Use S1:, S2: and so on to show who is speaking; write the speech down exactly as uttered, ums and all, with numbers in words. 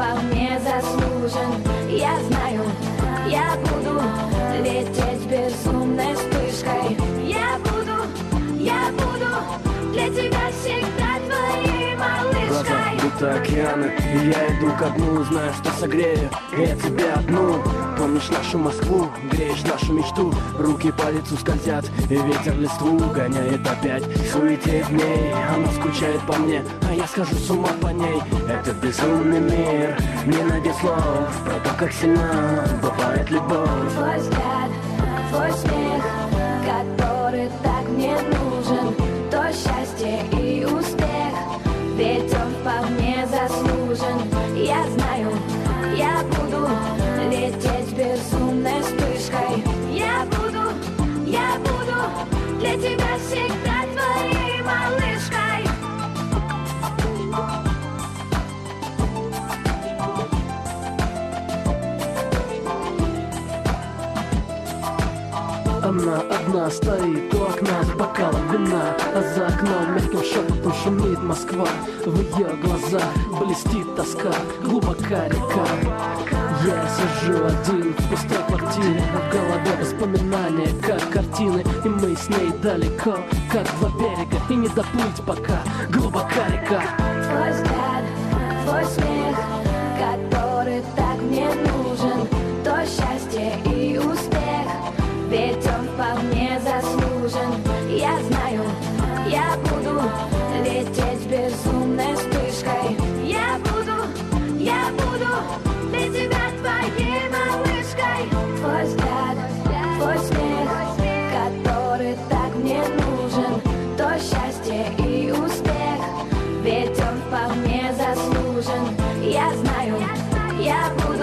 S1: вполне заслужен. Я знаю, я буду лететь безумной вспышкой. Я буду, я буду для тебя всегда твоей малышкой.
S2: Глаза будто океаны, и я иду ко дну, знаю, что согрею я тебя одну. Помнишь нашу Москву, греешь нашу мечту, руки по лицу скользят, и ветер листву гоняет опять. Суетеет в ней, она скучает по мне, а я схожу с ума по ней. Это безумный мир, не найдет слов про то, как сильна бывает любовь.
S1: Твой взгляд, твой смех, который так мне нужен, то счастье и успех, ведь он вполне заслужен. Я знаю, я буду лететь безумной вспышкой. Я буду, я буду для тебя всегда твоей малышкой.
S2: Она одна стоит у окна с бокалом вина, а за окном мягким шепотом шумит Москва. В ее глазах блестит тоска, глубока река. Я сижу один в пустой квартире, а в голове воспоминания, как картины. И мы с ней далеко, как два берега, и не доплыть пока, глубока река.
S1: Твой взгляд, твой смех, который так мне нужен, то счастье и успех, ведь он вполне заслужен. Я знаю, я буду лететь безумной вспышкой. Я буду, я буду для тебя твоей малышкой. Твой взгляд, твой смех, который так мне нужен, то счастье и успех, ведь он вполне заслужен. Я знаю, я буду